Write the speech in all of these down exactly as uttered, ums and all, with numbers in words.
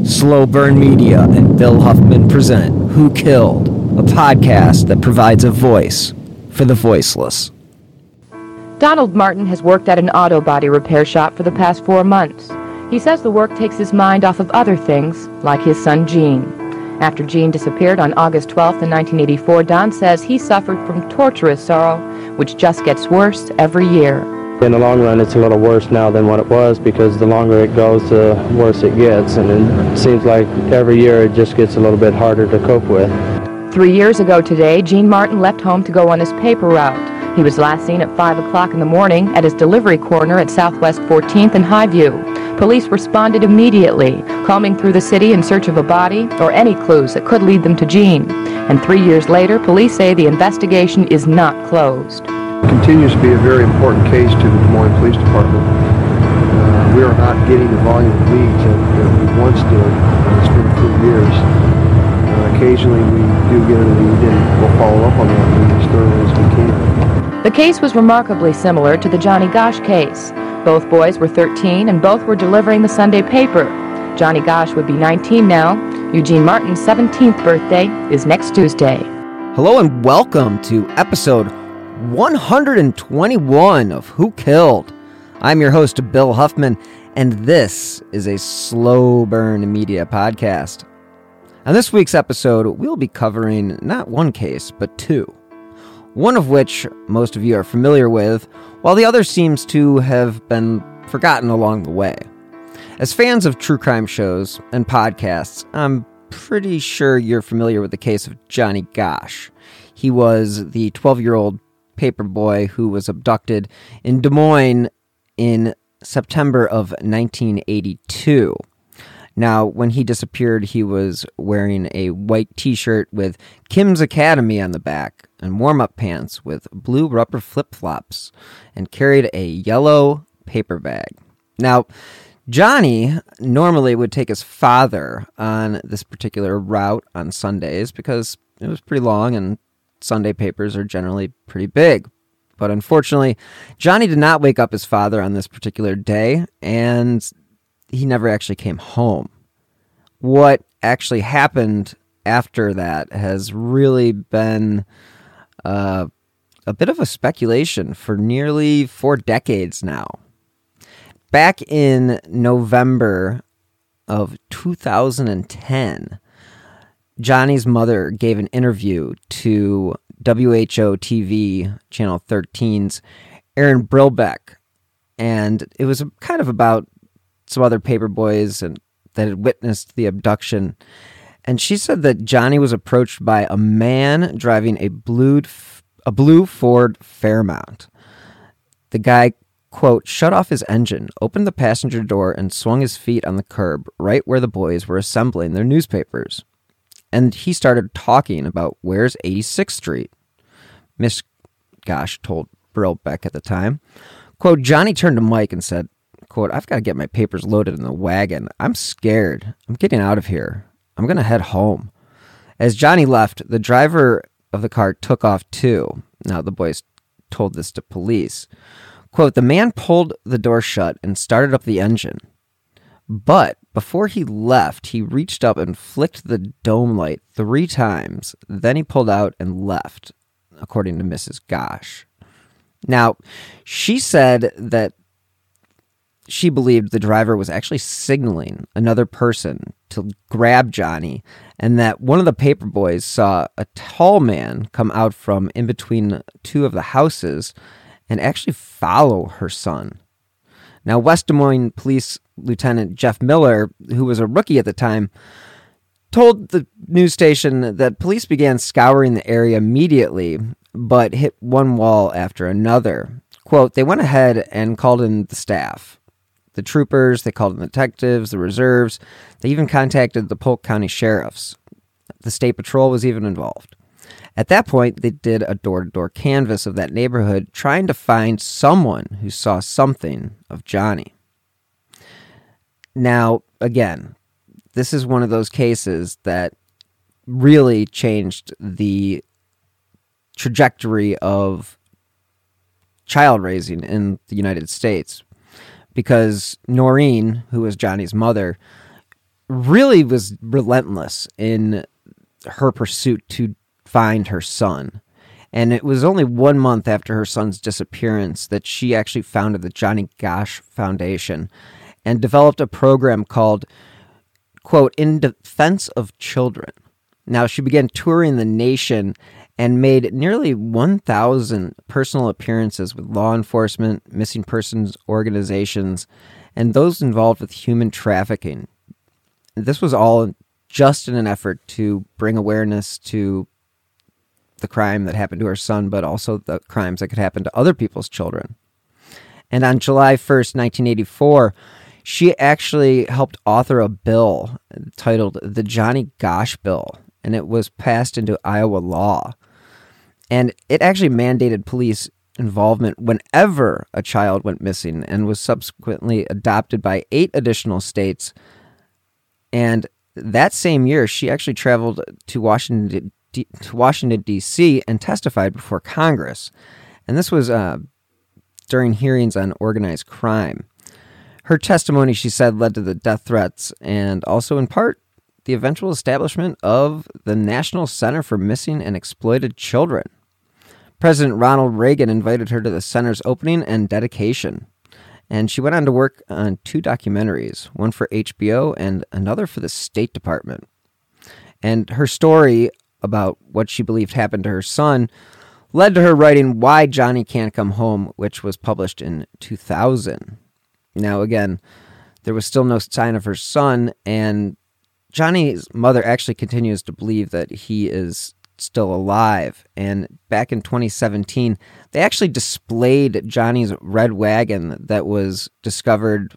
Slow Burn Media and Bill Huffman present Who Killed, a podcast that provides a voice for the voiceless. Donald Martin has worked at an auto body repair shop for the past four months. He says the work takes his mind off of other things, like his son Gene. After Gene disappeared on August twelfth in nineteen eighty-four, Don says he suffered from torturous sorrow, which just gets worse every year. In the long run, it's a little worse now than what it was, because the longer it goes, the worse it gets. And it seems like every year it just gets a little bit harder to cope with. Three years ago today, Gene Martin left home to go on his paper route. He was last seen at five o'clock in the morning at his delivery corner at Southwest fourteenth and Highview. Police responded immediately, combing through the city in search of a body or any clues that could lead them to Gene. And three years later, police say the investigation is not closed. It continues to be a very important case to the Des Moines Police Department. Uh, we are not getting the volume of leads that, that we once did. Uh, it's been a few years. Uh, occasionally we do get a lead and we'll follow up on that lead as thoroughly as we can. The case was remarkably similar to the Johnny Gosch case. Both boys were thirteen and both were delivering the Sunday paper. Johnny Gosch would be nineteen now. Eugene Martin's seventeenth birthday is next Tuesday. Hello and welcome to episode one hundred twenty-one of Who Killed. I'm your host, Bill Huffman, and this is a Slow Burn Media podcast. On this week's episode, we'll be covering not one case, but two. One of which most of you are familiar with, while the other seems to have been forgotten along the way. As fans of true crime shows and podcasts, I'm pretty sure you're familiar with the case of Johnny Gosch. He was the twelve-year-old paper boy who was abducted in Des Moines in September of nineteen eighty-two. Now, when he disappeared, he was wearing a white t-shirt with Kim's Academy on the back and warm-up pants with blue rubber flip-flops and carried a yellow paper bag. Now, Johnny normally would take his father on this particular route on Sundays because it was pretty long and Sunday papers are generally pretty big. But unfortunately, Johnny did not wake up his father on this particular day, and he never actually came home. What actually happened after that has really been uh, a bit of a speculation for nearly four decades now. Back in November of two thousand ten, Johnny's mother gave an interview to W H O T V Channel thirteen's Aaron Brilbeck, and it was kind of about some other paper boys and that had witnessed the abduction. And she said that Johnny was approached by a man driving a blue, a blue Ford Fairmount. The guy, quote, shut off his engine, opened the passenger door, and swung his feet on the curb right where the boys were assembling their newspapers. And he started talking about where's eighty-sixth Street. Miss Gosch told Brilbeck at the time. Quote, Johnny turned to Mike and said, quote, I've got to get my papers loaded in the wagon. I'm scared. I'm getting out of here. I'm going to head home. As Johnny left, the driver of the car took off too. Now, the boys told this to police. Quote, the man pulled the door shut and started up the engine. But before he left, he reached up and flicked the dome light three times. Then he pulled out and left, according to Missus Gosch. Now, she said that she believed the driver was actually signaling another person to grab Johnny, and that one of the paper boys saw a tall man come out from in between two of the houses and actually follow her son. Now, West Des Moines Police Lieutenant Jeff Miller, who was a rookie at the time, told the news station that police began scouring the area immediately, but hit one wall after another. Quote, they went ahead and called in the staff. The troopers, they called in the detectives, the reserves. They even contacted the Polk County sheriffs. The state patrol was even involved. At that point, they did a door-to-door canvass of that neighborhood, trying to find someone who saw something of Johnny. Now, again, this is one of those cases that really changed the trajectory of child raising in the United States, because Noreen, who was Johnny's mother, really was relentless in her pursuit to find her son. And it was only one month after her son's disappearance that she actually founded the Johnny Gosch Foundation and developed a program called, quote, In Defense of Children. Now, she began touring the nation and made nearly one thousand personal appearances with law enforcement, missing persons organizations, and those involved with human trafficking. This was all just in an effort to bring awareness to the crime that happened to her son, but also the crimes that could happen to other people's children. And on July first, nineteen eighty-four, she actually helped author a bill titled the Johnny Gosch Bill, and it was passed into Iowa law. And it actually mandated police involvement whenever a child went missing, and was subsequently adopted by eight additional states. And that same year, she actually traveled to Washington, D- to Washington, D C and testified before Congress. And this was uh, during hearings on organized crime. Her testimony, she said, led to the death threats and also, in part, the eventual establishment of the National Center for Missing and Exploited Children. President Ronald Reagan invited her to the center's opening and dedication. And she went on to work on two documentaries, one for H B O and another for the State Department. And her story about what she believed happened to her son led to her writing Why Johnny Can't Come Home, which was published in two thousand. Now, again, there was still no sign of her son, and Johnny's mother actually continues to believe that he is still alive. And back in twenty seventeen, they actually displayed Johnny's red wagon that was discovered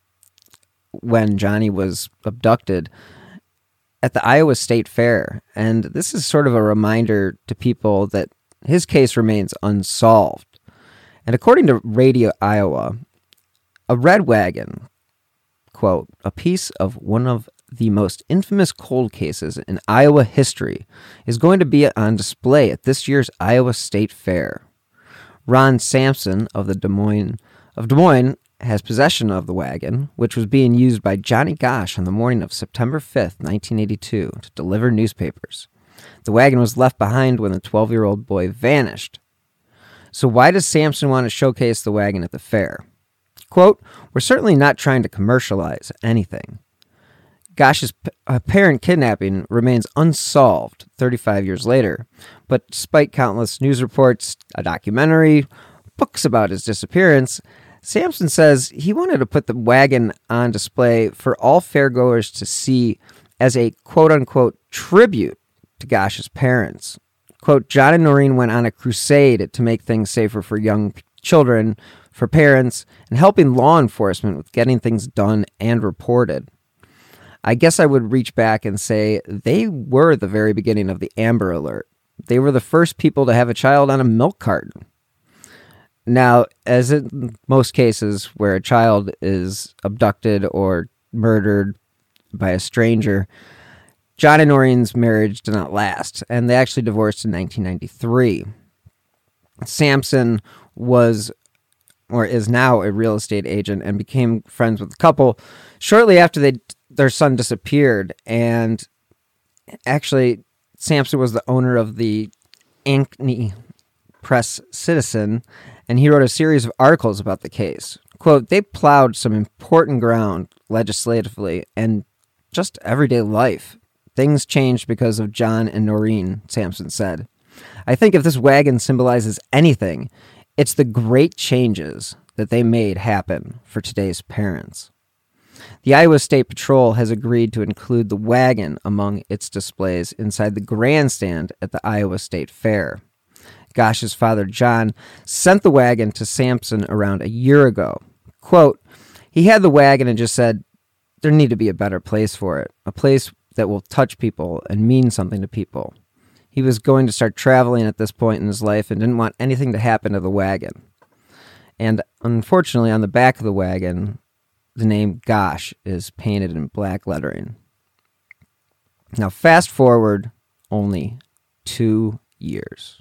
when Johnny was abducted at the Iowa State Fair. And this is sort of a reminder to people that his case remains unsolved. And according to Radio Iowa, a red wagon, quote, a piece of one of the most infamous cold cases in Iowa history, is going to be on display at this year's Iowa State Fair. Ron Sampson of the Des Moines of Des Moines has possession of the wagon, which was being used by Johnny Gosch on the morning of September fifth, nineteen eighty-two, to deliver newspapers. The wagon was left behind when the twelve-year-old boy vanished. So why does Sampson want to showcase the wagon at the fair? Quote, we're certainly not trying to commercialize anything. Gosch's p- apparent kidnapping remains unsolved thirty-five years later, but despite countless news reports, a documentary, books about his disappearance, Sampson says he wanted to put the wagon on display for all fairgoers to see as a quote-unquote tribute to Gosch's parents. Quote, John and Noreen went on a crusade to make things safer for young children, for parents, and helping law enforcement with getting things done and reported. I guess I would reach back and say they were the very beginning of the Amber Alert. They were the first people to have a child on a milk carton. Now, as in most cases where a child is abducted or murdered by a stranger, John and Noreen's marriage did not last, and they actually divorced in nineteen ninety-three. Sampson was, or is now, a real estate agent and became friends with the couple shortly after they their son disappeared. And actually, Sampson was the owner of the Ankeny Press Citizen, and he wrote a series of articles about the case. Quote, they plowed some important ground legislatively and just everyday life. Things changed because of John and Noreen, Sampson said. I think if this wagon symbolizes anything, it's the great changes that they made happen for today's parents. The Iowa State Patrol has agreed to include the wagon among its displays inside the grandstand at the Iowa State Fair. Gosch's father, John, sent the wagon to Sampson around a year ago. Quote, he had the wagon and just said, there need to be a better place for it, a place that will touch people and mean something to people. He was going to start traveling at this point in his life and didn't want anything to happen to the wagon. And unfortunately, on the back of the wagon, the name Gosch is painted in black lettering. Now, fast forward only two years.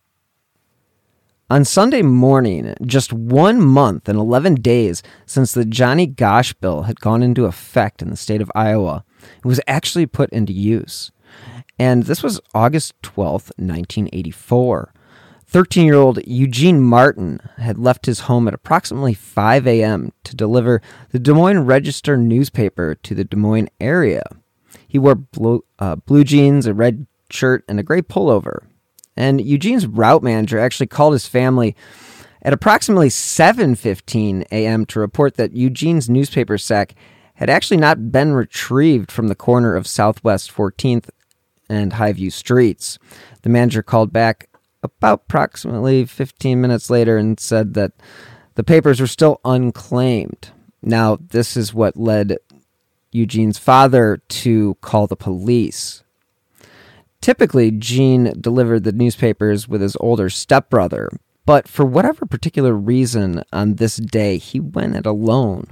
On Sunday morning, just one month and eleven days since the Johnny Gosch bill had gone into effect in the state of Iowa, It was actually put into use. And this was August twelfth, nineteen eighty-four. thirteen-year-old Eugene Martin had left his home at approximately five a.m. to deliver the Des Moines Register newspaper to the Des Moines area. He wore blue, uh, blue jeans, a red shirt, and a gray pullover. And Eugene's route manager actually called his family at approximately seven fifteen a.m. to report that Eugene's newspaper sack had actually not been retrieved from the corner of Southwest fourteenth and Highview Streets. The manager called back about approximately fifteen minutes later and said that the papers were still unclaimed. Now, this is what led Eugene's father to call the police. Typically, Gene delivered the newspapers with his older stepbrother, but for whatever particular reason on this day, he went it alone.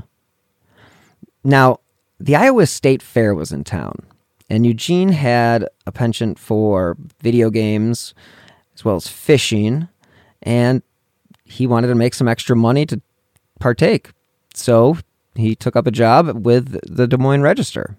Now, the Iowa State Fair was in town, and Eugene had a penchant for video games as well as fishing, and he wanted to make some extra money to partake. So he took up a job with the Des Moines Register.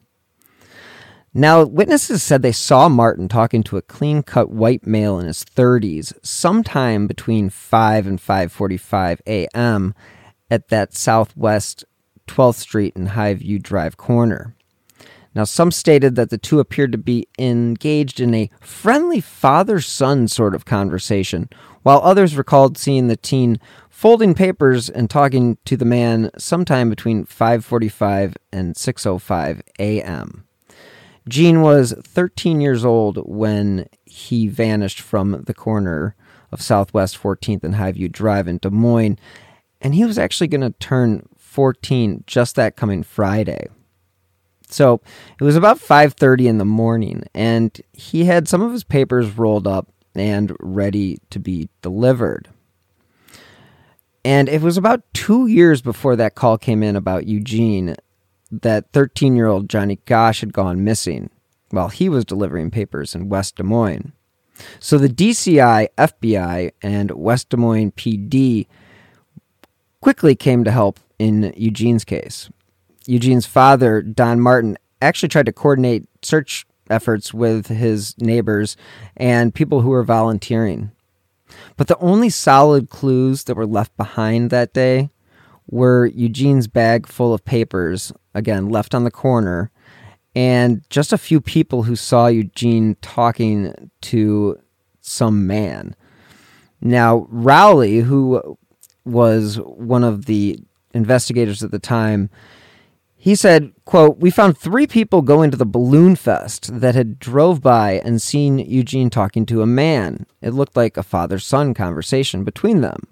Now, witnesses said they saw Martin talking to a clean-cut white male in his thirties sometime between five and five forty-five a.m. at that Southwest twelfth Street and Highview Drive corner. Now, some stated that the two appeared to be engaged in a friendly father-son sort of conversation, while others recalled seeing the teen folding papers and talking to the man sometime between five forty-five and six oh five a.m. Gene was thirteen years old when he vanished from the corner of Southwest fourteenth and Highview Drive in Des Moines, and he was actually going to turn fourteen just that coming Friday. So it was about five thirty in the morning, and he had some of his papers rolled up and ready to be delivered. And it was about two years before that call came in about Eugene that thirteen-year-old Johnny Gosch had gone missing while he was delivering papers in West Des Moines. So the D C I, F B I, and West Des Moines P D quickly came to help in Eugene's case. Eugene's father, Don Martin, actually tried to coordinate search efforts with his neighbors and people who were volunteering. But the only solid clues that were left behind that day were Eugene's bag full of papers, again, left on the corner, and just a few people who saw Eugene talking to some man. Now, Rowley, who was one of the investigators at the time, he said, quote, "We found three people going to the Balloon Fest that had drove by and seen Eugene talking to a man. It looked like a father-son conversation between them."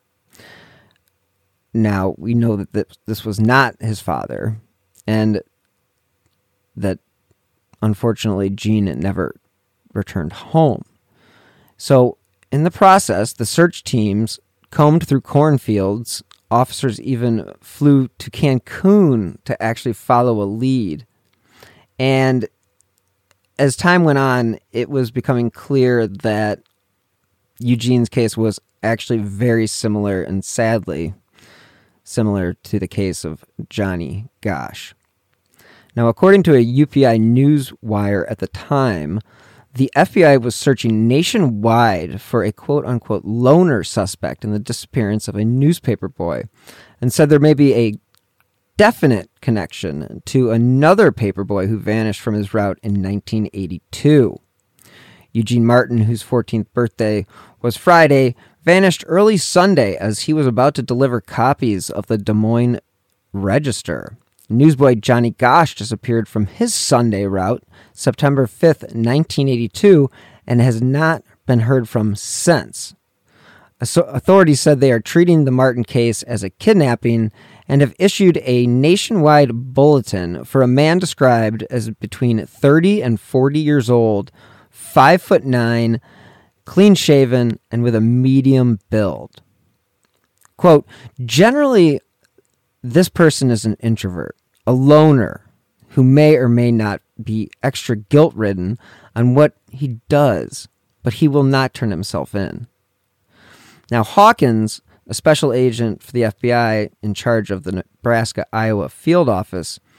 Now, we know that th- this was not his father, and that, unfortunately, Gene never returned home. So, in the process, the search teams combed through cornfields. Officers even flew to Cancun to actually follow a lead. And as time went on, it was becoming clear that Eugene's case was actually very similar, and sadly, similar to the case of Johnny Gosch. Now, according to a U P I news wire at the time, the F B I was searching nationwide for a quote-unquote loner suspect in the disappearance of a newspaper boy, and said there may be a definite connection to another paperboy who vanished from his route in nineteen eighty-two. Eugene Martin, whose fourteenth birthday was Friday, vanished early Sunday as he was about to deliver copies of the Des Moines Register. Newsboy Johnny Gosch disappeared from his Sunday route September fifth, nineteen eighty-two, and has not been heard from since. Authorities said they are treating the Martin case as a kidnapping and have issued a nationwide bulletin for a man described as between thirty and forty years old, five foot nine, clean-shaven, and with a medium build. Quote, "Generally, this person is an introvert, a loner, who may or may not be extra guilt-ridden on what he does, but he will not turn himself in." Now, Hawkins, a special agent for the F B I in charge of the Nebraska-Iowa field office,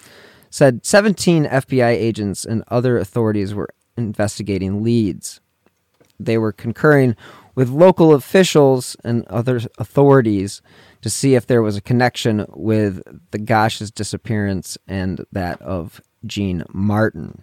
said seventeen F B I agents and other authorities were investigating leads. They were concurring with local officials and other authorities to see if there was a connection with the Gosh's disappearance and that of Gene Martin.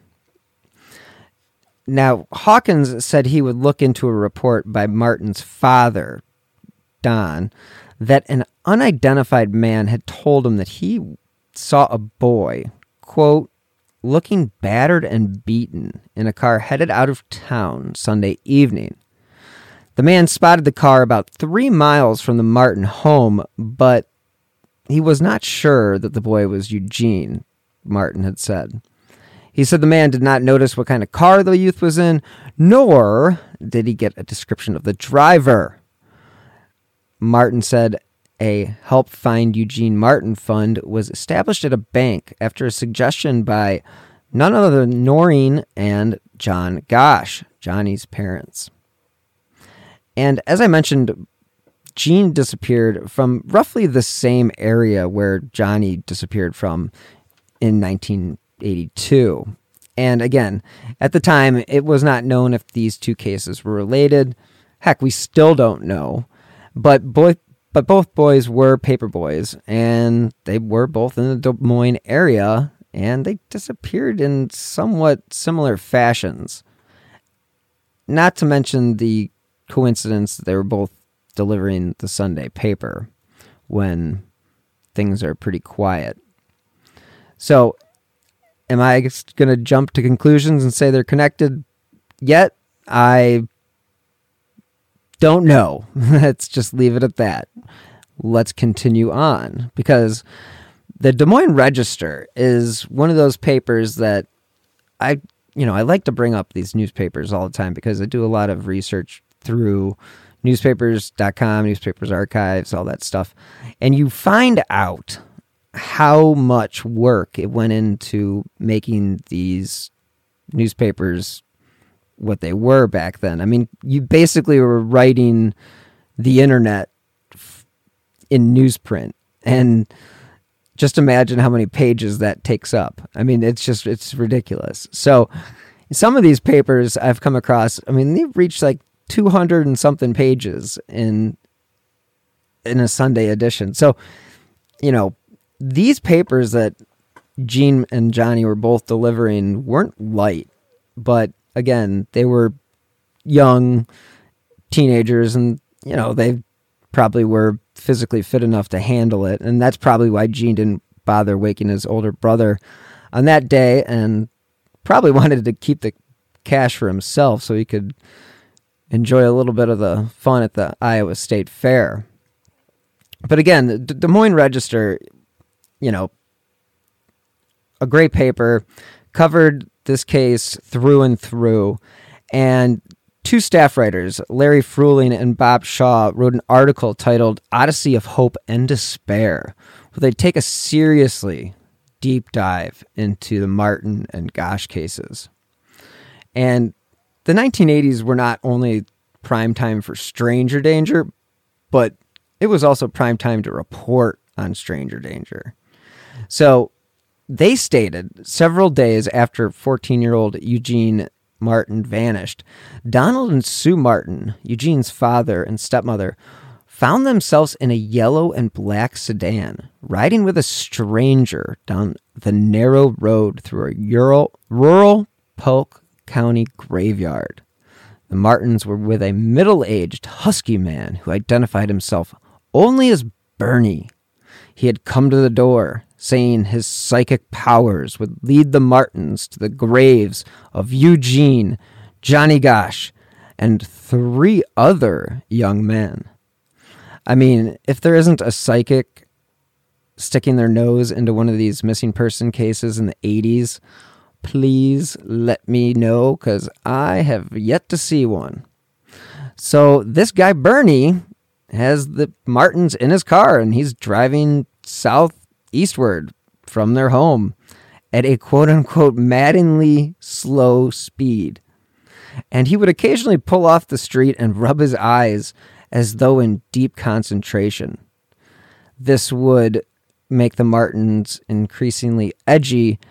Now, Hawkins said he would look into a report by Martin's father, Don, that an unidentified man had told him that he saw a boy, quote, looking battered and beaten in a car headed out of town Sunday evening. The man spotted the car about three miles from the Martin home, but he was not sure that the boy was Eugene, Martin had said. He said the man did not notice what kind of car the youth was in, nor did he get a description of the driver. Martin said a Help Find Eugene Martin fund was established at a bank after a suggestion by none other than Noreen and John Gosh, Johnny's parents. And as I mentioned, Gene disappeared from roughly the same area where Johnny disappeared from in nineteen eighty-two. And again, at the time, it was not known if these two cases were related. Heck, we still don't know. But boy, but both boys were paper boys, and they were both in the Des Moines area, and they disappeared in somewhat similar fashions. Not to mention the coincidence that they were both delivering the Sunday paper when things are pretty quiet. So, am I going to jump to conclusions and say they're connected yet? I don't know. Let's just leave it at that. Let's continue on, because the Des Moines Register is one of those papers that I, you know, I like to bring up these newspapers all the time because I do a lot of research through newspapers dot com, newspapers archives, all that stuff. And you find out how much work it went into making these newspapers what they were back then. I mean, you basically were writing the internet in newsprint, and just imagine how many pages that takes up. I mean, it's just, it's ridiculous. So some of these papers I've come across, I mean, they've reached like two hundred and something pages in, in a Sunday edition. So, you know, these papers that Gene and Johnny were both delivering weren't light, but again, they were young teenagers, and, you know, they probably were physically fit enough to handle it. And that's probably why Gene didn't bother waking his older brother on that day, and probably wanted to keep the cash for himself so he could enjoy a little bit of the fun at the Iowa State Fair. But again, the Des Moines Register, you know, a great paper, covered this case through and through. And two staff writers, Larry Fruehling and Bob Shaw, wrote an article titled Odyssey of Hope and Despair, where they take a seriously deep dive into the Martin and Gosh cases. And the nineteen eighties were not only prime time for stranger danger, but it was also prime time to report on stranger danger. So they stated several days after fourteen-year-old Eugene Martin vanished, Donald and Sue Martin, Eugene's father and stepmother, found themselves in a yellow and black sedan, riding with a stranger down the narrow road through a rural, rural Polk County graveyard. The Martins were with a middle-aged husky man who identified himself only as Bernie. He had come to the door, saying his psychic powers would lead the Martins to the graves of Eugene, Johnny Gosh, and three other young men. I mean, if there isn't a psychic sticking their nose into one of these missing person cases in the eighties, please let me know, because I have yet to see one. So this guy, Bernie, has the Martins in his car, and he's driving southeastward from their home at a quote-unquote maddeningly slow speed. And he would occasionally pull off the street and rub his eyes as though in deep concentration. This would make the Martins increasingly edgy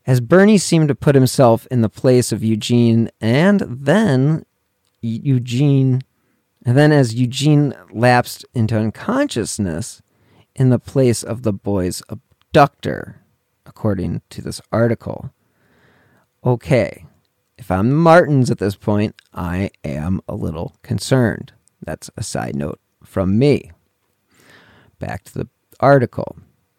as Bernie seemed to put himself in the place of Eugene, and then Eugene, and then as Eugene lapsed into unconsciousness, in the place of the boy's abductor, according to this article. Okay, if I'm the Martins at this point, I am a little concerned. That's a side note from me. Back to the article.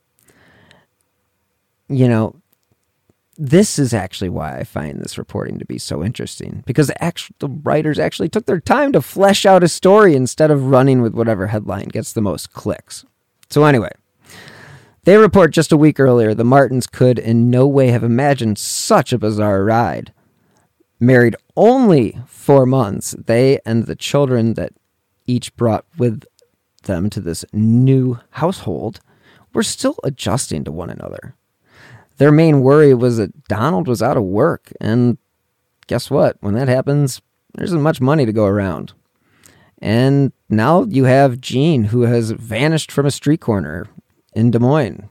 You know, this is actually why I find this reporting to be so interesting, because the, actual, the writers actually took their time to flesh out a story instead of running with whatever headline gets the most clicks. So anyway, they report just a week earlier the Martins could in no way have imagined such a bizarre ride. Married only four months, they and the children that each brought with them to this new household were still adjusting to one another. Their main worry was that Donald was out of work, and guess what? When that happens, there isn't much money to go around. And now you have Gene, who has vanished from a street corner in Des Moines.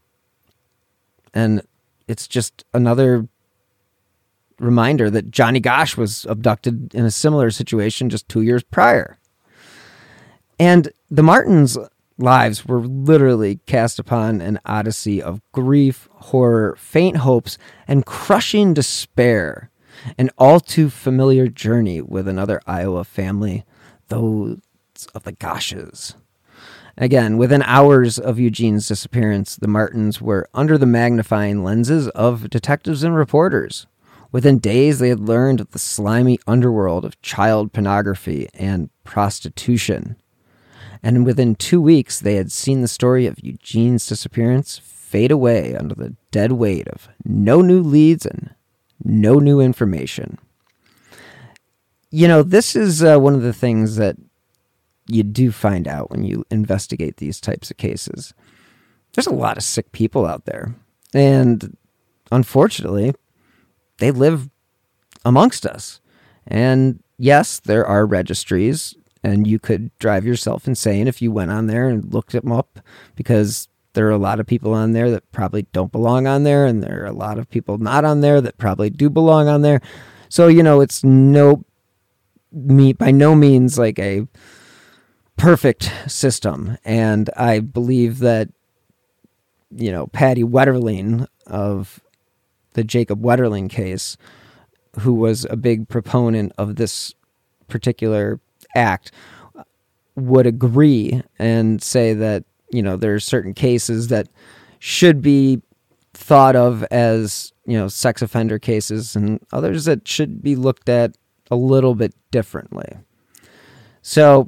And it's just another reminder that Johnny Gosch was abducted in a similar situation just two years prior. And the Martins' lives were literally cast upon an odyssey of grief, horror, faint hopes, and crushing despair. An all too familiar journey with another Iowa family, those of the Gosches. Again, within hours of Eugene's disappearance, the Martins were under the magnifying lenses of detectives and reporters. Within days, they had learned of the slimy underworld of child pornography and prostitution. And within two weeks, they had seen the story of Eugene's disappearance fade away under the dead weight of no new leads and no new information. You know, this is uh, one of the things that you do find out when you investigate these types of cases. There's a lot of sick people out there. And unfortunately, they live amongst us. And yes, there are registries, and you could drive yourself insane if you went on there and looked them up, because there are a lot of people on there that probably don't belong on there, and there are a lot of people not on there that probably do belong on there. So, you know, it's no me by no means like a perfect system. And I believe that, you know, Patty Wetterling of the Jacob Wetterling case, who was a big proponent of this particular act, would agree and say that, you know, there are certain cases that should be thought of as, you know, sex offender cases, and others that should be looked at a little bit differently. So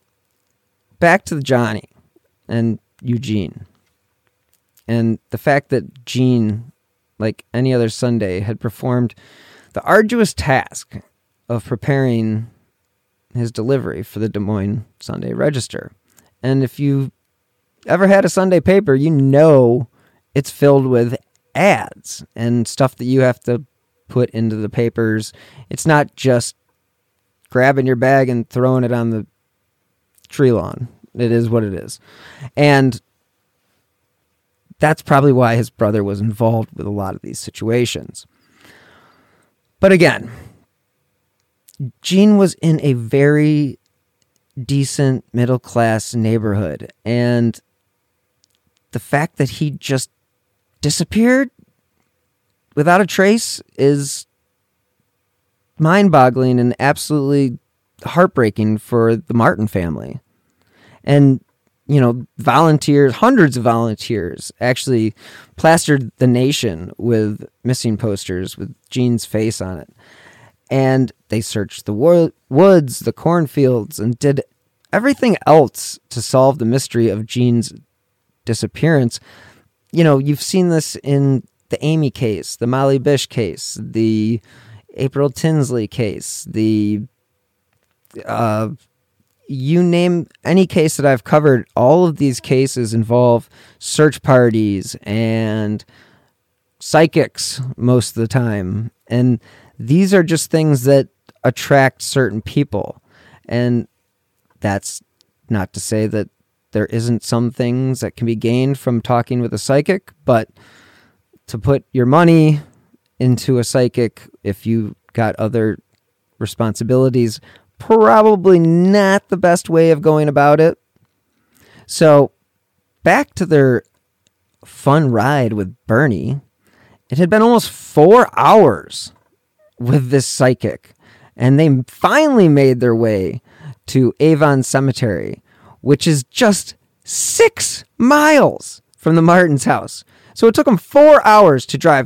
back to Johnny and Eugene, and the fact that Gene, like any other Sunday, had performed the arduous task of preparing his delivery for the Des Moines Sunday Register. And if you ever had a Sunday paper, you know it's filled with ads and stuff that you have to put into the papers. It's not just grabbing your bag and throwing it on the tree lawn. It is what it is. And that's probably why his brother was involved with a lot of these situations. But again, Gene was in a very decent middle-class neighborhood, and the fact that he just disappeared without a trace is mind-boggling and absolutely heartbreaking for the Martin family. And, you know, volunteers, hundreds of volunteers, actually plastered the nation with missing posters with Gene's face on it. And they searched the wo- woods, the cornfields, and did everything else to solve the mystery of Gene's disappearance. You know, you've seen this in the Amy case, the Molly Bish case, the April Tinsley case, the, uh, you name any case that I've covered, all of these cases involve search parties and psychics most of the time. And these are just things that attract certain people. And that's not to say that there isn't some things that can be gained from talking with a psychic, but to put your money into a psychic if you got other responsibilities. Probably not the best way of going about it. So, back to their fun ride with Bernie. It had been almost four hours with this psychic, and they finally made their way to Avon Cemetery, which is just six miles from the Martins' house. So it took them four hours to drive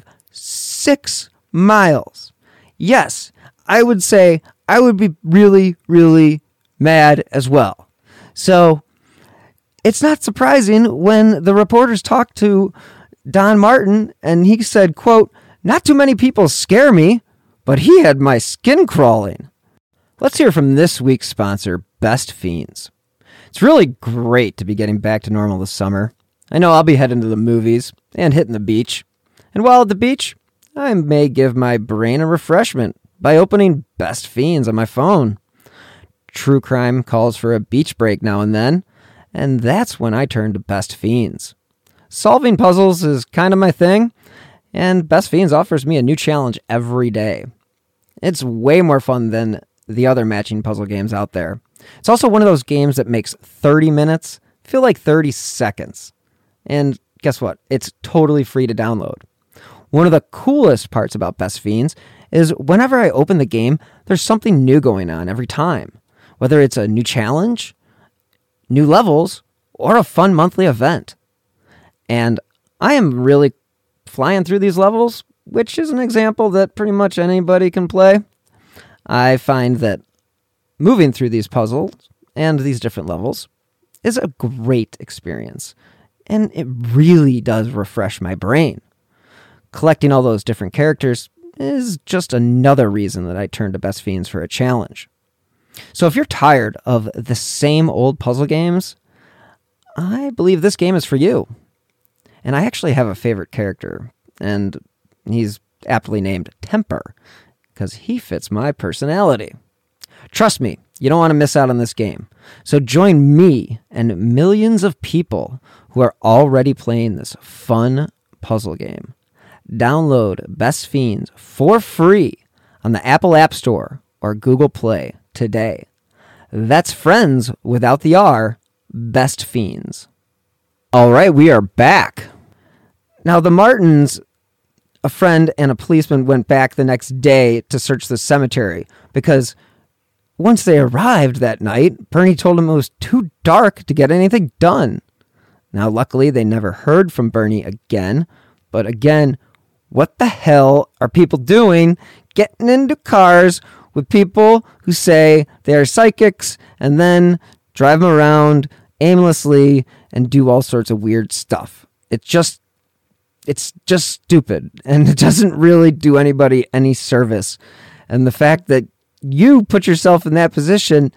six miles. Yes, I would say I would be really, really mad as well. So it's not surprising when the reporters talked to Don Martin and he said, quote, "Not too many people scare me, but he had my skin crawling." Let's hear from this week's sponsor, Best Fiends. It's really great to be getting back to normal this summer. I know I'll be heading to the movies and hitting the beach. And while at the beach, I may give my brain a refreshment by opening Best Fiends on my phone. True crime calls for a beach break now and then, and that's when I turn to Best Fiends. Solving puzzles is kind of my thing, and Best Fiends offers me a new challenge every day. It's way more fun than the other matching puzzle games out there. It's also one of those games that makes thirty minutes feel like thirty seconds. And guess what? It's totally free to download. One of the coolest parts about Best Fiends is whenever I open the game, there's something new going on every time. Whether it's a new challenge, new levels, or a fun monthly event. And I am really flying through these levels, which is an example that pretty much anybody can play. I find that moving through these puzzles and these different levels is a great experience. And it really does refresh my brain. Collecting all those different characters is just another reason that I turn to Best Fiends for a challenge. So if you're tired of the same old puzzle games, I believe this game is for you. And I actually have a favorite character, and he's aptly named Temper, because he fits my personality. Trust me, you don't want to miss out on this game. So join me and millions of people who are already playing this fun puzzle game. Download Best Fiends for free on the Apple App Store or Google Play today. That's friends without the R, Best Fiends. All right, we are back. Now, the Martins, a friend and a policeman, went back the next day to search the cemetery because once they arrived that night, Bernie told them it was too dark to get anything done. Now, luckily, they never heard from Bernie again. But again, what the hell are people doing getting into cars with people who say they are psychics and then drive them around aimlessly and do all sorts of weird stuff? It's just, it's just stupid, and it doesn't really do anybody any service. And the fact that you put yourself in that position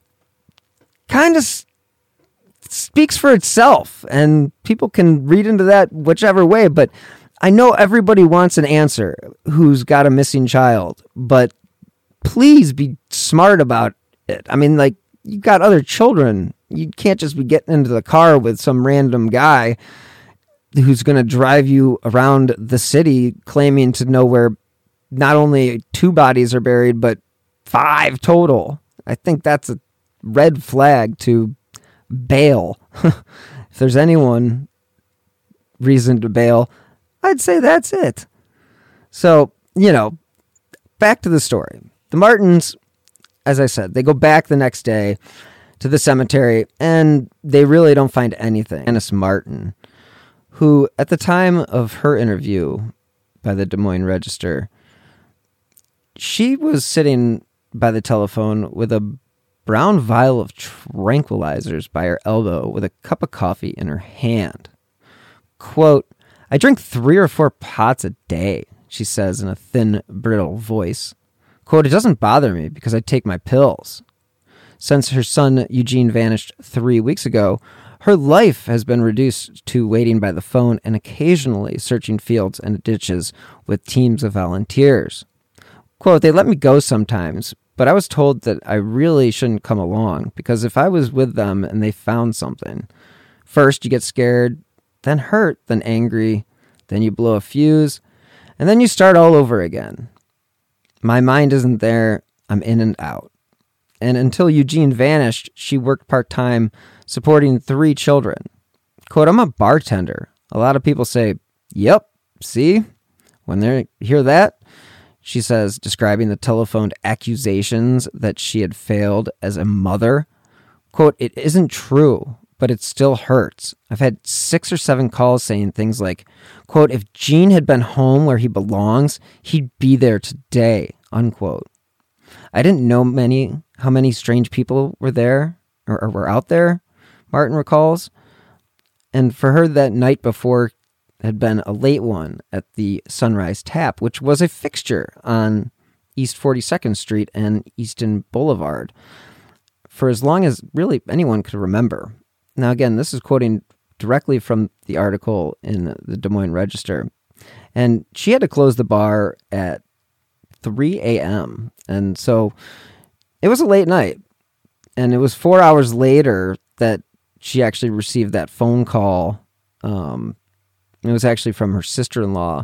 kind of s- speaks for itself, and people can read into that whichever way. But I know everybody wants an answer who's got a missing child, but please be smart about it. I mean, like, you got other children. You can't just be getting into the car with some random guy who's going to drive you around the city claiming to know where not only two bodies are buried, but five total. I think that's a red flag to bail. If there's anyone reason to bail, I'd say that's it. So, you know, back to the story. The Martins, as I said, they go back the next day to the cemetery, and they really don't find anything. Janice Martin, who at the time of her interview by the Des Moines Register, she was sitting by the telephone with a brown vial of tranquilizers by her elbow with a cup of coffee in her hand. Quote, "I drink three or four pots a day," she says in a thin, brittle voice. Quote, "It doesn't bother me because I take my pills." Since her son Eugene vanished three weeks ago, her life has been reduced to waiting by the phone and occasionally searching fields and ditches with teams of volunteers. Quote, "They let me go sometimes, but I was told that I really shouldn't come along because if I was with them and they found something, first you get scared, then hurt, then angry, then you blow a fuse, And then you start all over again. My mind isn't there. I'm in and out. And until Eugene vanished, she worked part-time supporting three children. Quote, I'm a bartender. A lot of people say, yep, see? When they hear that, she says, describing the telephoned accusations that she had failed as a mother. Quote, it isn't true, but it still hurts. I've had six or seven calls saying things like, quote, if Gene had been home where he belongs, he'd be there today, unquote. I didn't know many, how many strange people were there or, or were out there, Martin recalls. And for her, that night before had been a late one at the Sunrise Tap, which was a fixture on East forty-second Street and Easton Boulevard for as long as really anyone could remember. Now, again, this is quoting directly from the article in the Des Moines Register. And she had to close the bar at three a.m. And so it was a late night. And it was four hours later that she actually received that phone call. Um, it was actually from her sister-in-law.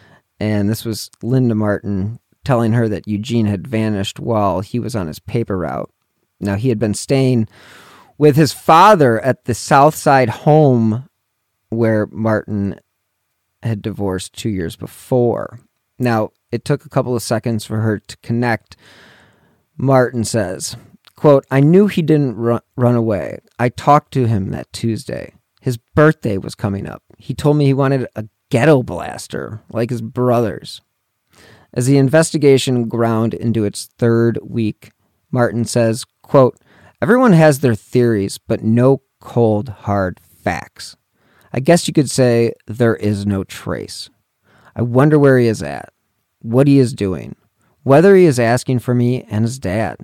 And this was Linda Martin telling her that Eugene had vanished while he was on his paper route. Now, he had been staying with his father at the South Side home where Martin had divorced two years before. Now, it took a couple of seconds for her to connect. Martin says, quote, I knew he didn't run, run away. I talked to him that Tuesday. His birthday was coming up. He told me he wanted a ghetto blaster like his brother's. As the investigation ground into its third week, Martin says, quote, everyone has their theories, but no cold, hard facts. I guess you could say there is no trace. I wonder where he is at, what he is doing, whether he is asking for me and his dad.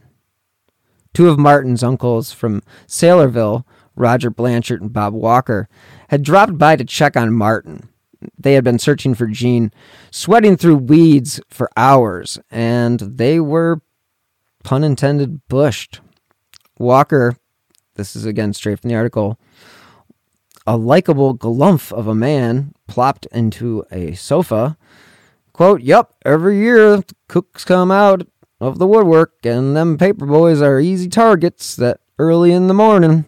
Two of Martin's uncles from Saylorville, Roger Blanchard and Bob Walker, had dropped by to check on Martin. They had been searching for Gene, sweating through weeds for hours, and they were, pun intended, bushed. Walker, this is again straight from the article, a likable galumph of a man, plopped into a sofa. Quote, yep, every year the cooks come out of the woodwork and them paper boys are easy targets that early in the morning.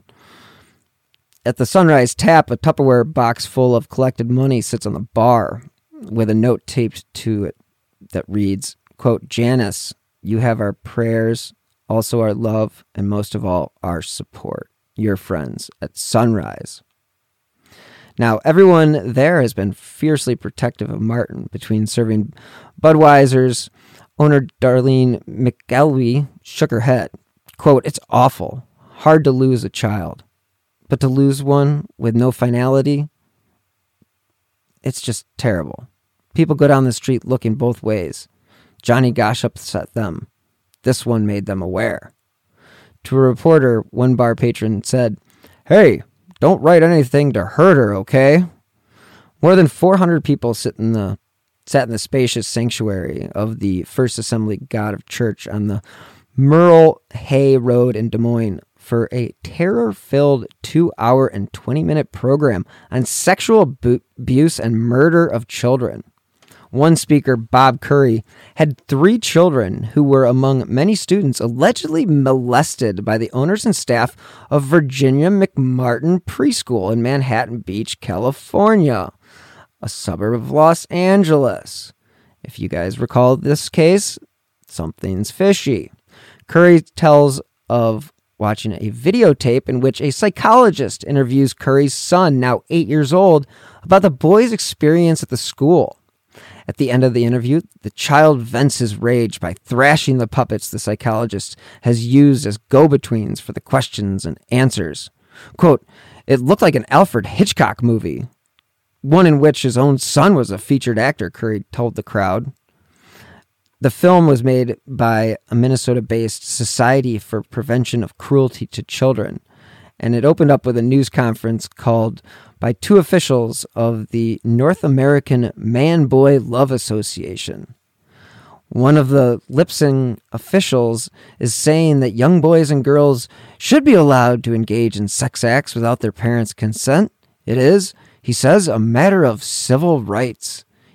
At the Sunrise Tap, a Tupperware box full of collected money sits on the bar with a note taped to it that reads, quote, Janice, you have our prayers, also our love, and most of all, our support. Your friends at Sunrise. Now, everyone there has been fiercely protective of Martin. Between serving Budweiser's, owner Darlene McElwee shook her head. Quote, it's awful. Hard to lose a child. But to lose one with no finality, it's just terrible. People go down the street looking both ways. Johnny Gosh upset them. This one made them aware. To a reporter, one bar patron said, hey, don't write anything to hurt her, okay? More than four hundred people sit in the, sat in the spacious sanctuary of the First Assembly God of Church on the Merle Hay Road in Des Moines for a terror-filled two-hour and twenty-minute program on sexual bu- abuse and murder of children. One speaker, Bob Curry, had three children who were among many students allegedly molested by the owners and staff of Virginia McMartin Preschool in Manhattan Beach, California, a suburb of Los Angeles. If you guys recall this case, something's fishy. Curry tells of watching a videotape in which a psychologist interviews Curry's son, now eight years old, about the boy's experience at the school. At the end of the interview, the child vents his rage by thrashing the puppets the psychologist has used as go-betweens for the questions and answers. Quote, it looked like an Alfred Hitchcock movie, one in which his own son was a featured actor, Curry told the crowd. The film was made by a Minnesota-based Society for Prevention of Cruelty to Children, and it opened up with a news conference called by two officials of the North American Man-Boy Love Association. One of the Lipsing officials is saying that young boys and girls should be allowed to engage in sex acts without their parents' consent. It is, he says, a matter of civil rights.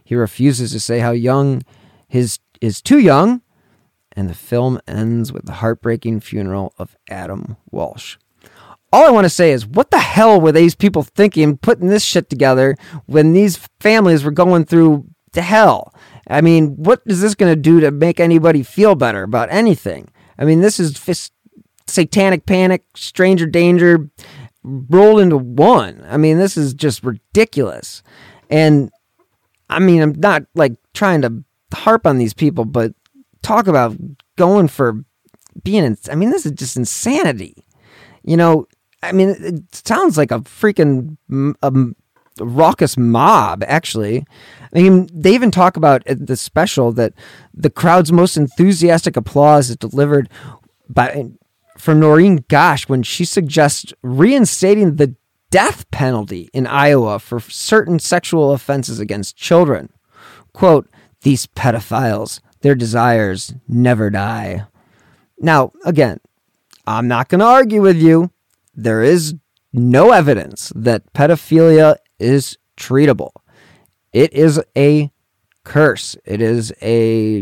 He refuses to say how young his is too young, and the film ends with the heartbreaking funeral of Adam Walsh. All I want to say is, what the hell were these people thinking putting this shit together when these families were going through to hell? I mean, what is this going to do to make anybody feel better about anything? I mean, this is f- satanic panic, stranger danger, rolled into one. I mean, this is just ridiculous. And I mean, I'm not like trying to harp on these people, but talk about going for being, in, I mean, this is just insanity. You know, I mean, it sounds like a freaking um, raucous mob, actually. I mean, they even talk about at the special that the crowd's most enthusiastic applause is delivered by from Noreen Gosch when she suggests reinstating the death penalty in Iowa for certain sexual offenses against children. Quote, "These pedophiles, their desires never die." Now, again, I'm not going to argue with you. There is no evidence that pedophilia is treatable. It is a curse. It is a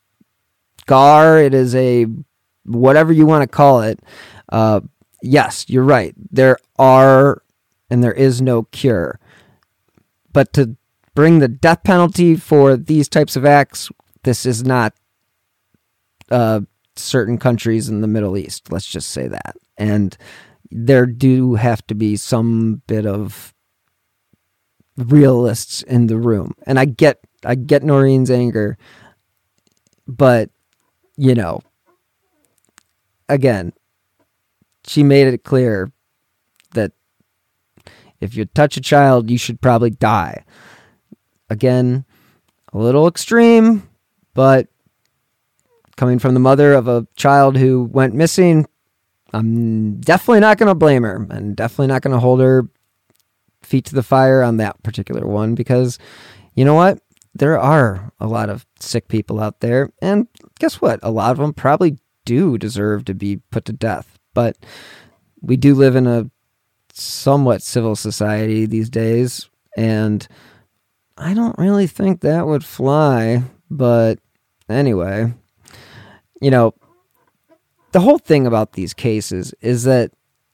scar. It is a whatever you want to call it. Uh, yes, you're right. There are and there is no cure. But to bring the death penalty for these types of acts, this is not uh, certain countries in the Middle East. Let's just say that. And there do have to be some bit of realists in the room. And I get I get Noreen's anger, but, you know, again, she made it clear that if you touch a child, you should probably die. Again, a little extreme, but coming from the mother of a child who went missing, I'm definitely not going to blame her, and definitely not going to hold her feet to the fire on that particular one, because you know what? There are a lot of sick people out there, and guess what? A lot of them probably do deserve to be put to death, but we do live in a somewhat civil society these days, and I don't really think that would fly. But anyway, you know, the whole thing about these cases is that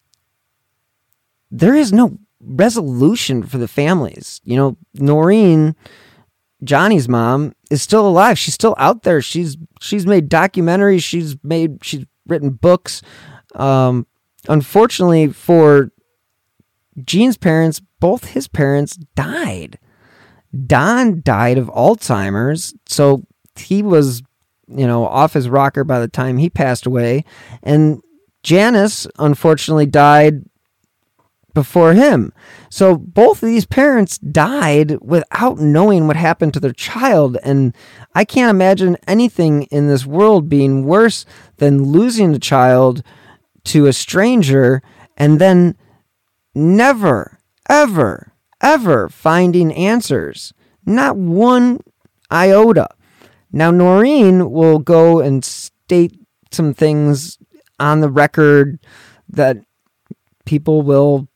there is no resolution for the families. You know, Noreen, Johnny's mom, is still alive. She's still out there. She's she's made documentaries. She's made she's written books. Um, unfortunately for Gene's parents, both his parents died. Don died of Alzheimer's, so he was, you know, off his rocker by the time he passed away. And Janice, unfortunately, died before him. So both of these parents died without knowing what happened to their child. And I can't imagine anything in this world being worse than losing a child to a stranger and then never, ever, ever finding answers. Not one iota. Now, Noreen will go and state some things on the record that people will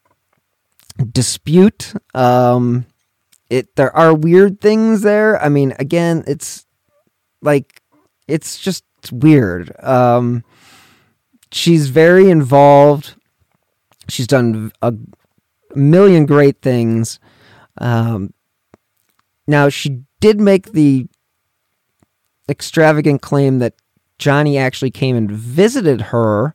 dispute. Um, it there are weird things there. I mean, again, it's like, it's just weird. Um, she's very involved. She's done a million great things. Um, now, she did make the extravagant claim that Johnny actually came and visited her.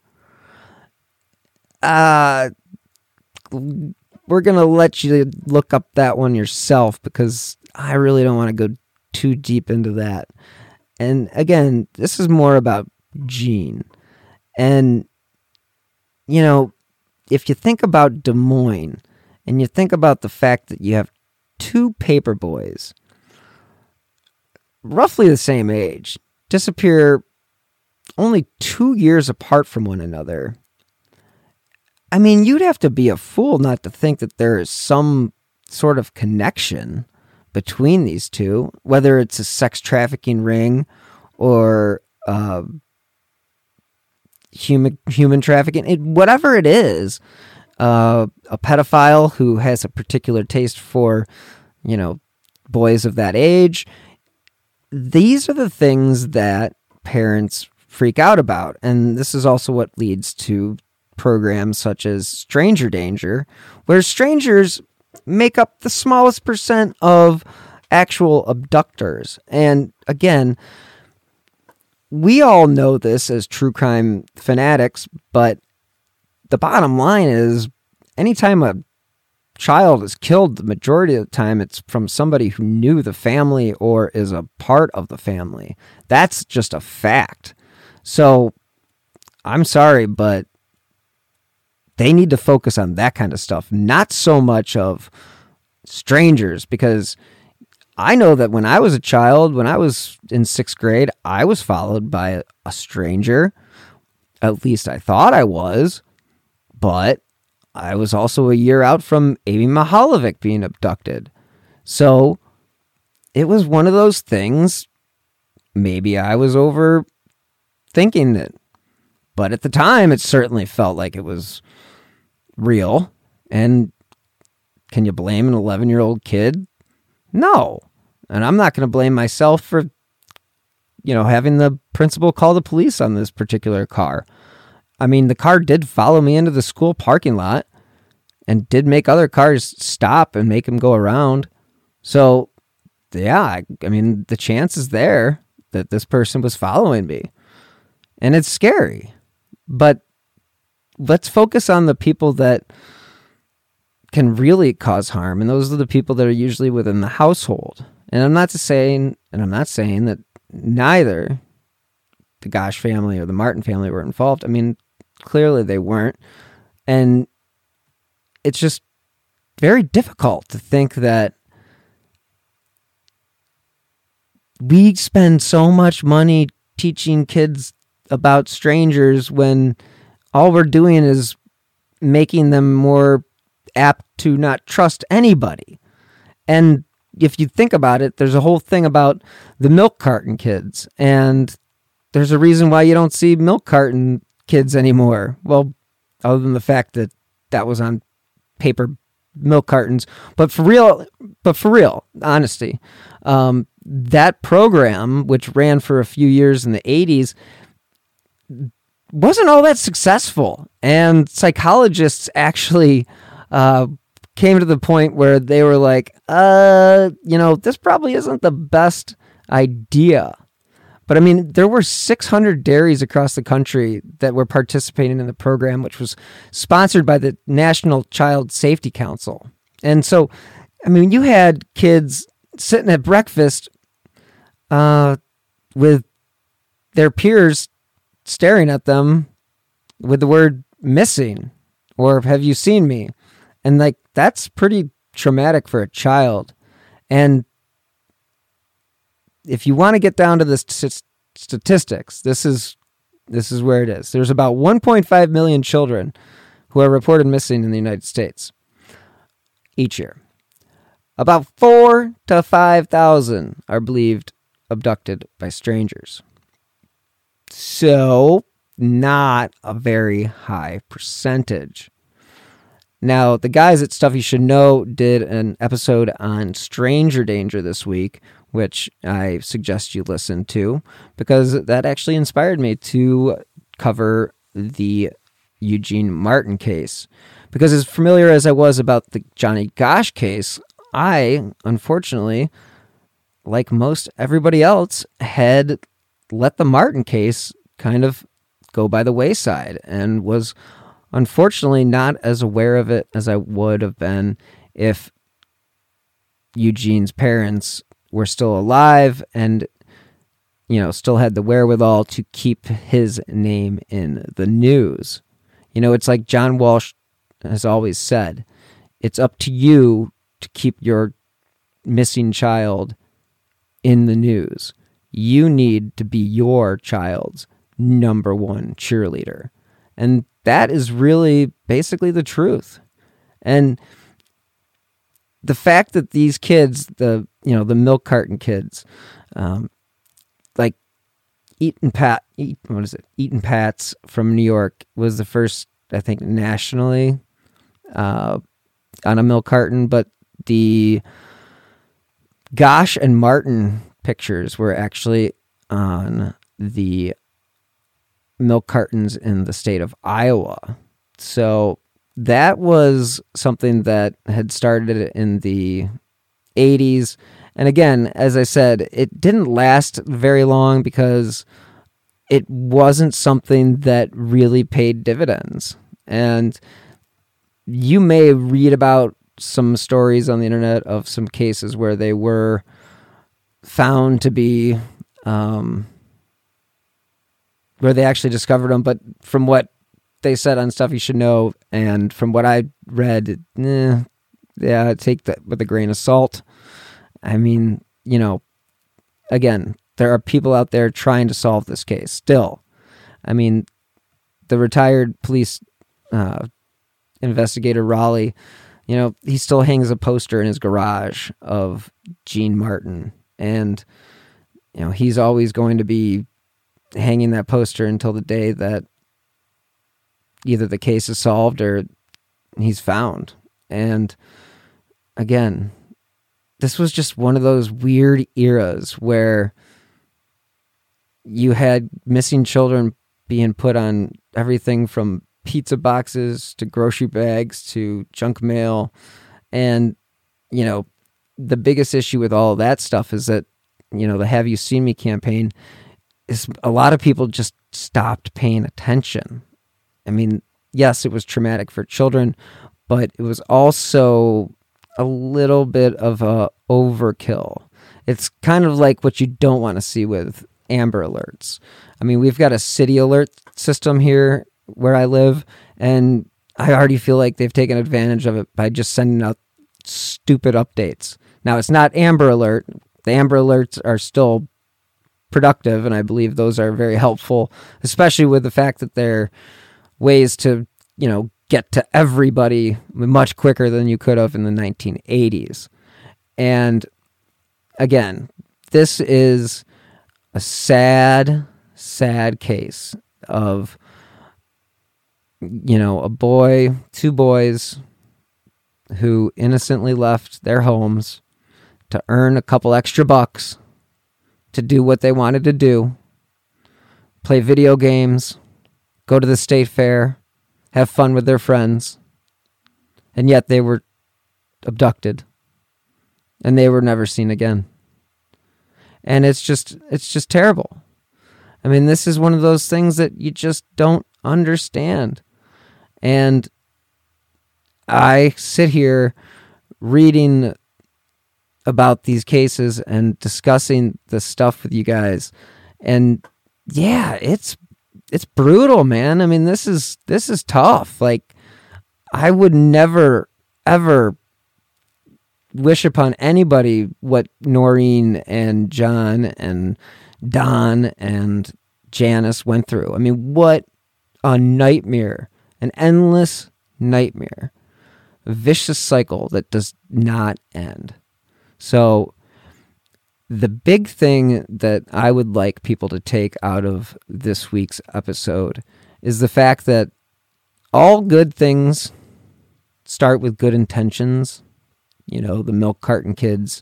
Uh, we're going to let you look up that one yourself, because I really don't want to go too deep into that. And again, this is more about Gene. And, you know, if you think about Des Moines, and you think about the fact that you have two paper boys, roughly the same age, disappear only two years apart from one another. I mean, you'd have to be a fool not to think that there is some sort of connection between these two, whether it's a sex trafficking ring or uh, human human trafficking, it, whatever it is. Uh, a pedophile who has a particular taste for, you know, boys of that age. These are the things that parents freak out about. And this is also what leads to programs such as Stranger Danger, where strangers make up the smallest percent of actual abductors. And again, we all know this as true crime fanatics, but the bottom line is anytime a child is killed, the majority of the time it's from somebody who knew the family or is a part of the family. That's just a fact. So I'm sorry, but they need to focus on that kind of stuff, not so much of strangers, because I know that when I was a child, when I was in sixth grade, I was followed by a stranger. At least I thought I was, but I was also a year out from Amy Mahalovic being abducted. So it was one of those things. Maybe I was overthinking it, but at the time it certainly felt like it was real. And can you blame an eleven-year-old kid? No. And I'm not going to blame myself for, you know, having the principal call the police on this particular car. I mean, the car did follow me into the school parking lot and did make other cars stop and make them go around. So, yeah, I, I mean, the chance is there that this person was following me. And it's scary. But let's focus on the people that can really cause harm, and those are the people that are usually within the household. And I'm not saying, and I'm not saying that neither the Gosch family or the Martin family were involved. I mean, clearly they weren't. And it's just very difficult to think that we spend so much money teaching kids about strangers when all we're doing is making them more apt to not trust anybody. And if you think about it, there's a whole thing about the milk carton kids, and there's a reason why you don't see milk carton kids anymore. Well, other than the fact that that was on paper milk cartons, but for real, but for real, honesty, um, that program, which ran for a few years in the eighties, wasn't all that successful. And psychologists actually uh, came to the point where they were like, uh, you know, this probably isn't the best idea. But I mean, there were six hundred dairies across the country that were participating in the program, which was sponsored by the National Child Safety Council. And so, I mean, you had kids sitting at breakfast uh, with their peers staring at them with the word missing or have you seen me? And like, that's pretty traumatic for a child. And if you want to get down to the st- statistics, this is this is where it is. There's about one point five million children who are reported missing in the United States each year. About four to five thousand are believed abducted by strangers. So, not a very high percentage. Now, the guys at Stuff You Should Know did an episode on Stranger Danger this week, which I suggest you listen to, because that actually inspired me to cover the Eugene Martin case. Because as familiar as I was about the Johnny Gosch case, I, unfortunately, like most everybody else, had let the Martin case kind of go by the wayside and was unfortunately not as aware of it as I would have been if Eugene's parents were still alive and, you know, still had the wherewithal to keep his name in the news. You know, it's like John Walsh has always said, it's up to you to keep your missing child in the news. You need to be your child's number one cheerleader. And that is really basically the truth. And the fact that these kids, the you know the milk carton kids, um, like Eaton Pat, Eat, what is it? Eaton Pats from New York was the first, I think, nationally uh, on a milk carton. But the Gosh and Martin pictures were actually on the milk cartons in the state of Iowa. So that was something that had started in the eighties. And again, as I said, it didn't last very long because it wasn't something that really paid dividends. And you may read about some stories on the internet of some cases where they were found to be, um, where they actually discovered them. But from what they said on Stuff You Should Know, and from what I read, eh, yeah, take that with a grain of salt. I mean, you know, again, there are people out there trying to solve this case still. I mean, the retired police uh, investigator Raleigh, you know, he still hangs a poster in his garage of Gene Martin. And, you know, he's always going to be hanging that poster until the day that either the case is solved or he's found. And again, this was just one of those weird eras where you had missing children being put on everything from pizza boxes to grocery bags to junk mail. And, you know, the biggest issue with all of that stuff is that, you know, the Have You Seen Me campaign is a lot of people just stopped paying attention. I mean, yes, it was traumatic for children, but it was also a little bit of a overkill. It's kind of like what you don't want to see with Amber Alerts. I mean, we've got a city alert system here where I live, and I already feel like they've taken advantage of it by just sending out stupid updates. Now, it's not Amber Alert. The Amber Alerts are still productive, and I believe those are very helpful, especially with the fact that they're ways to, you know, get to everybody much quicker than you could have in the nineteen eighties. And again, this is a sad, sad case of, you know, a boy, two boys who innocently left their homes to earn a couple extra bucks to do what they wanted to do, play video games, go to the state fair, have fun with their friends, and yet they were abducted and they were never seen again. And it's just, it's just terrible. I mean, this is one of those things that you just don't understand. And I sit here reading about these cases and discussing the stuff with you guys. And yeah, it's it's brutal, man. I mean, this is this is tough. Like, I would never, ever wish upon anybody what Noreen and John and Don and Janice went through. I mean, what a nightmare, an endless nightmare, a vicious cycle that does not end. So the big thing that I would like people to take out of this week's episode is the fact that all good things start with good intentions. You know, the milk carton kids,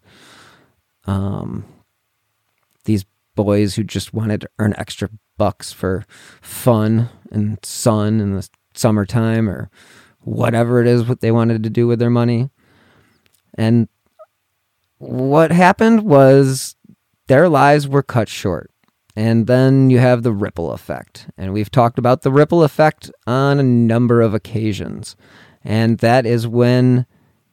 um, these boys who just wanted to earn extra bucks for fun and sun in the summertime or whatever it is what they wanted to do with their money. And what happened was their lives were cut short. And then you have the ripple effect. And we've talked about the ripple effect on a number of occasions. And that is when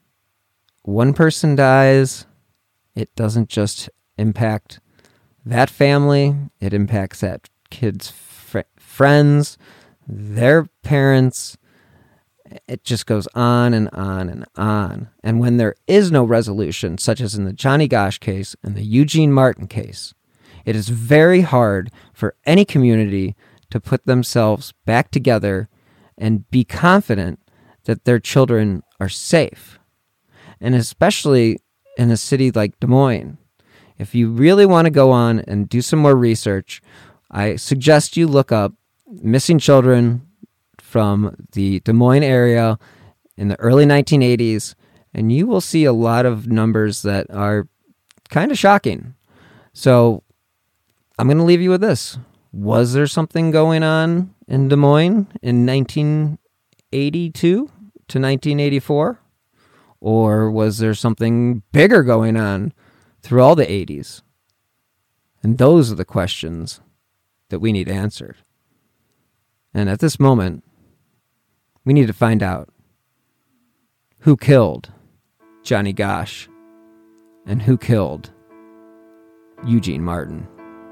one person dies, it doesn't just impact that family, it impacts that kid's fr- friends, their parents. It just goes on and on and on. And when there is no resolution, such as in the Johnny Gosch case and the Eugene Martin case, it is very hard for any community to put themselves back together and be confident that their children are safe. And especially in a city like Des Moines. If you really want to go on and do some more research, I suggest you look up missing children from the Des Moines area in the early nineteen eighties, and you will see a lot of numbers that are kind of shocking. So I'm going to leave you with this. Was there something going on in Des Moines in nineteen eighty-two to nineteen eighty-four? Or was there something bigger going on through all the eighties? And those are the questions that we need answered. And at this moment, we need to find out who killed Johnny Gosch and who killed Eugene Martin.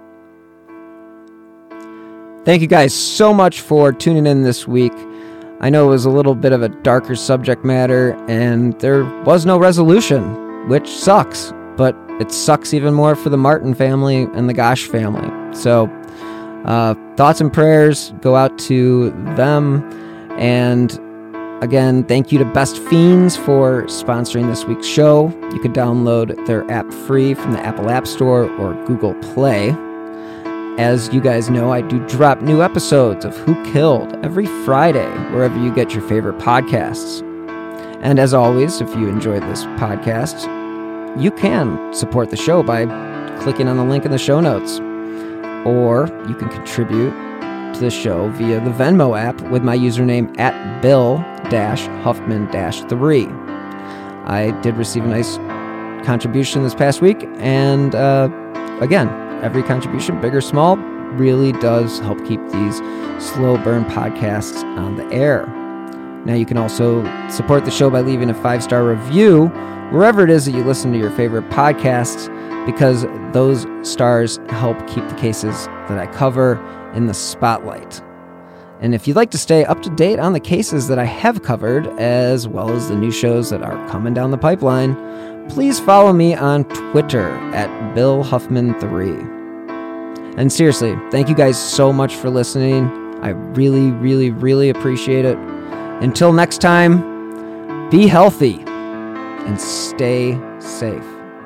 Thank you guys so much for tuning in this week. I know it was a little bit of a darker subject matter, and there was no resolution, which sucks, but it sucks even more for the Martin family and the Gosch family. So, uh, thoughts and prayers go out to them, and again, thank you to Best Fiends for sponsoring this week's show. You can download their app free from the Apple App Store or Google Play. As you guys know, I do drop new episodes of Who Killed every Friday, wherever you get your favorite podcasts. And as always, if you enjoyed this podcast, you can support the show by clicking on the link in the show notes. Or you can contribute to the show via the Venmo app with my username at Bill Huffman three. I did receive a nice contribution this past week, and uh, again, every contribution, big or small, really does help keep these slow burn podcasts on the air. Now you can also support the show by leaving a five-star review wherever it is that you listen to your favorite podcasts, because those stars help keep the cases that I cover in the spotlight. And if you'd like to stay up to date on the cases that I have covered, as well as the new shows that are coming down the pipeline, please follow me on Twitter at Bill Huffman three. And seriously, thank you guys so much for listening. I really, really, really appreciate it. Until next time, be healthy and stay safe.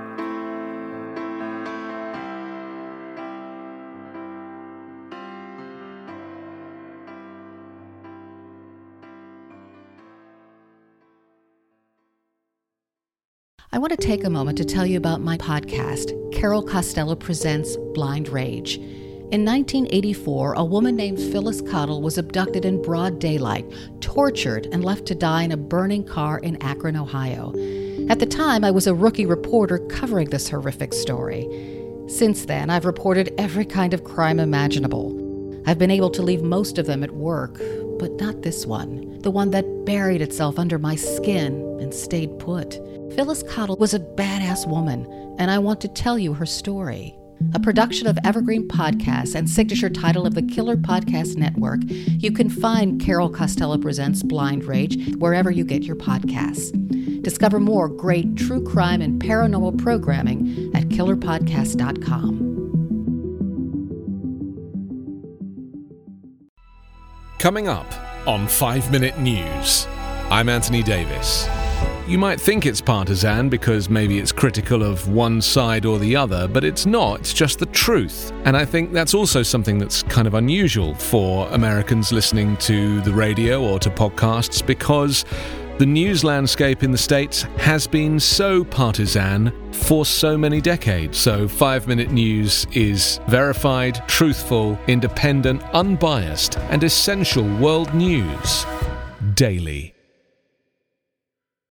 I want to take a moment to tell you about my podcast, Carol Costello Presents Blind Rage. In nineteen eighty-four, a woman named Phyllis Cottle was abducted in broad daylight, tortured, and left to die in a burning car in Akron, Ohio. At the time, I was a rookie reporter covering this horrific story. Since then, I've reported every kind of crime imaginable. I've been able to leave most of them at work, but not this one, the one that buried itself under my skin and stayed put. Phyllis Cottle was a badass woman, and I want to tell you her story. A production of Evergreen Podcasts and signature title of the Killer Podcast Network, you can find Carol Costello Presents Blind Rage wherever you get your podcasts. Discover more great true crime and paranormal programming at killer podcast dot com. Coming up on five minute News, I'm Anthony Davis. You might think it's partisan because maybe it's critical of one side or the other, but it's not. It's just the truth. And I think that's also something that's kind of unusual for Americans listening to the radio or to podcasts, because the news landscape in the States has been so partisan for so many decades. So five minute News is verified, truthful, independent, unbiased, and essential world news daily.